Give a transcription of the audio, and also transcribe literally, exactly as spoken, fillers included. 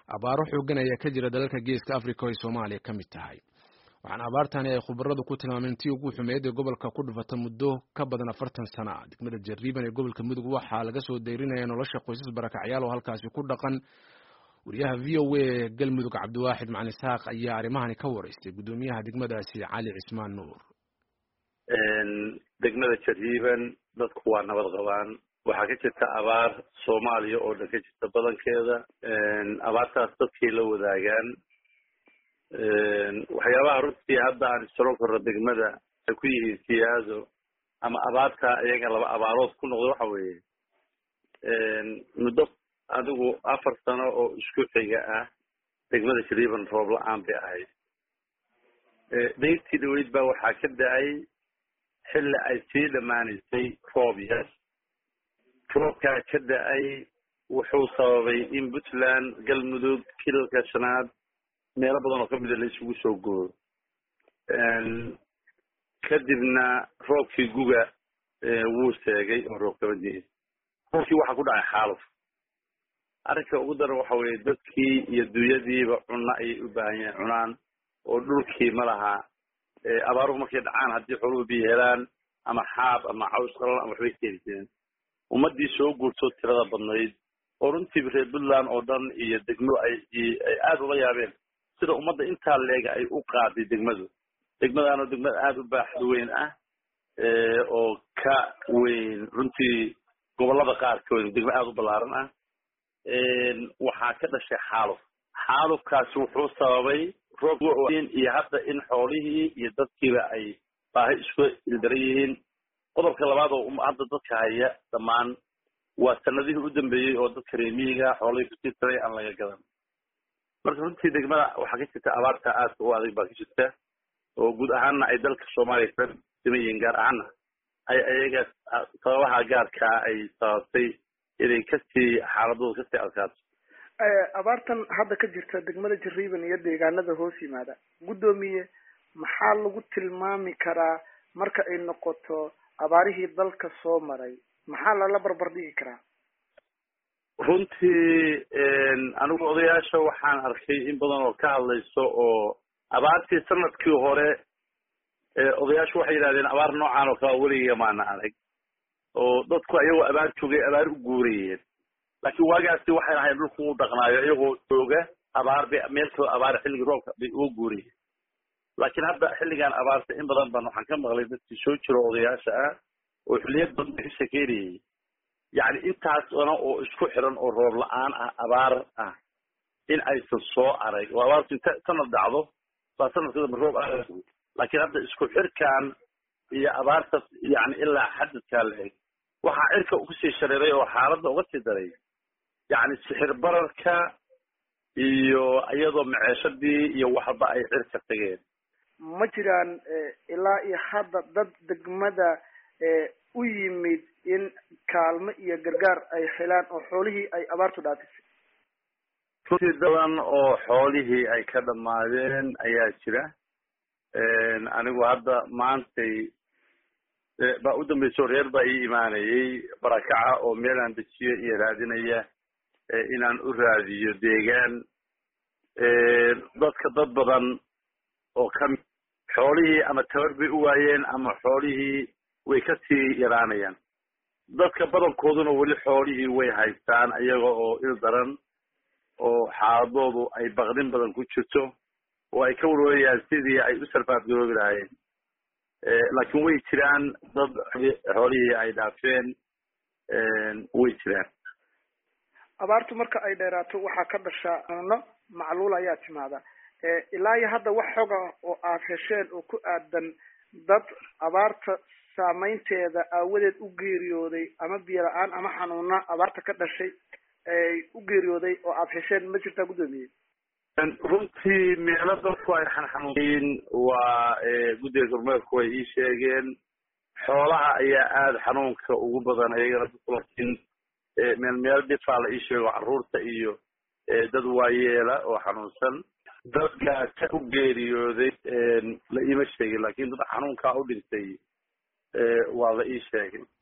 abaaro xoogan ayaa ka jira dalalka geeska Afrika oo Soomaaliya ka mid tahay. waxaan abaartani ay khubaradu ku tilmaameen tii ugu xumeyd ee gobolka ku dhufata muddo ka badan afartan sano ah. Degmada Jariban ee gobolka Mudug waxaa laga soo deyrinaya nolosha qoysas barakacyaal oo halkaasi ku dhaqan. wariyaha V O A Galmudug Cabdiwaaxid Macalin Saaq ayaa arrimahani ka wareystay gudoomiyaha degmadaasi Cali Cismaan Nuur. een degmada Jariban dadku waa nabad qabaan. waxaa ka jirta abaar Soomaaliya oo dhan ka jirta badankeeda, een abaartaas dadkii la wadaagaan. een waxyaabaha runtii hadda aan isla korro degmada ay ku yihiin siyaado ama abaarta iyaga laba abaarood ku noqdo waxa weeye een muddo adigu afar sano oo isku xiga ah degmada Jariban roob la'aan bay ahayd. ee deyntii dhaweyd baa waxaa ka dhacay xilli ay sii dhamaanaysay roob yar. roobkaa ka dhacay wuxuu sababay in Puntland, Galmudug, Kilalka Shanaad meelo badan oo ka mid ah la isugu soo gooyo. een kadibna roobkii guga ee wuu seegay oo roob kaba diin. roobkii waxaa ku dhacay xaaluf. arrinka ugu daran waxa weeye dadkii iyo dunyadiiba cunno ayay u baahan yihiin cunaan oo dhulkii ma laha. ee abaaruhu markay dhacaan haddii xooluhu biyo helaan ama xaab ama caws qalan ama waxbay keeni jireen. ummadii soo guurto tirada badnayd oo runtii reer Puntland oo dhan iyo degmo ay ay aad uga yaabeen sida ummadda intaa leega ay u qaaday degmadu. degmadana degmad aad u baaxad weyn ah ee oo ka weyn runtii gobolada qaarkood degmo aad u ballaaran ah. een waxaa ka dhashay xaaluf. xaalufkaasi wuxuu sababay roob weyn iyo hadda in xoolihii iyo dadkiiba ay baahi isku ildaran yihiin. qodobka labaad oo hadda dadka haya dhammaan waa sanadihii u dambeeyey oo dadka reer miyiga xoolihii ku tiirsaday aan laga gadan. marka runtii degmada waxaa ka jirta abaarta aad u adag baa ka jirta oo guud ahaanna ay dalka Soomaaliya ka sameeyeen, gaar ahaanna ay ayaga sababaha gaarka ay sababtay inay kasii xaaladooda kasii adkaato. abaartan hadda ka jirta degmada Jariban iyo deegaanada hoos yimaada, gudoomiye maxaa lagu tilmaami karaa marka ay noqoto abaarihii dalka soo maray? maxaa lala barbar dhigi karaa? runtii anigu odayaasha waxaan arkay in badan oo ka hadlayso oo abaartii sanadkii hore odayaashu waxay yidhahdeen abaar noocaan oo kale weligiga maana arag oo dadku ayagoo abaar joogay abaar u guurayeen. laakiin waagaasi waxay ahayd dhulku u dhaqnaayo iyagoo jooga abaar bay meel kale abaar xilligii roobka bay ugu guurayeen. laakiin hadda xilligan abaarta in badan baan waxaan ka maqlay dadkii soo jiro odayaasha ah oo xilliyad badan ka sheekeynayay yacni intaas ona oo isku xiran oo roob la'aan ah abaar ah in aysan soo arag. oo abaartu inta sanad dhacdo baa sanadkada roob ah. laakiin hadda isku xirkaan iyo abaartas yacni ilaa xadadkaa la eg waxaa cirka ugu sii shareeray oo xaaladda uga sii daray yacni sixir bararka iyo iyadoo maceeshadii iyo waxba ay cirka tageen. ma jiraan ilaa iyo hadda dad degmada u yimid in kaalmo iyo gargaar ay helaan oo xoolihii ay abaartu dhaafisay? runtii badan oo xoolihii ay ka dhammaadeen ayaa jira. anigu hadda maantay baa u dambayso reer baa ii imaanayay barakaca oo meelaan dejiyo iyo raadinaya inaan u raadiyo deegaan. dadka dad badan oo ka xoolihii ama tabar bay u waayeen ama xoolihii way ka sii yaraanayaan. dadka badankooduna weli xoolihii way haystaan iyaga oo il daran oo xaaladoodu ay baqdin badan ku jirto oo ay ka warwarayaan sidii ay u sarfaafgaroobi lahaayeen. laakiin way jiraan dad xoolihii ay dhaafeen way jiraan. abaartu marka ay dheeraato waxaa ka dhashaa cunno macluul ayaa timaada. ilaa iyo hadda wax xog ah oo aad hesheen oo ku aadan dad abaarta saameynteeda aawadeed u geeriyooday ama biyo la-aan ama xanuuna abaarta ka dhashay ay u geeriyooday oo aad hesheen ma jirtaa gudoomiye? runtii meelo dadku ay xanuuneen waa guddiga gormeerku way ii sheegeen. xoolaha ayaa aada xanuunka ugu badan ayagana laakiin meel meel dhifaa la ii sheego carruurta iyo dad waayeela oo xanuunsan. dadka ka u geeriyooday la iima sheegin laakiin dad xanuunkaa u dhintay waa la ii sheegay.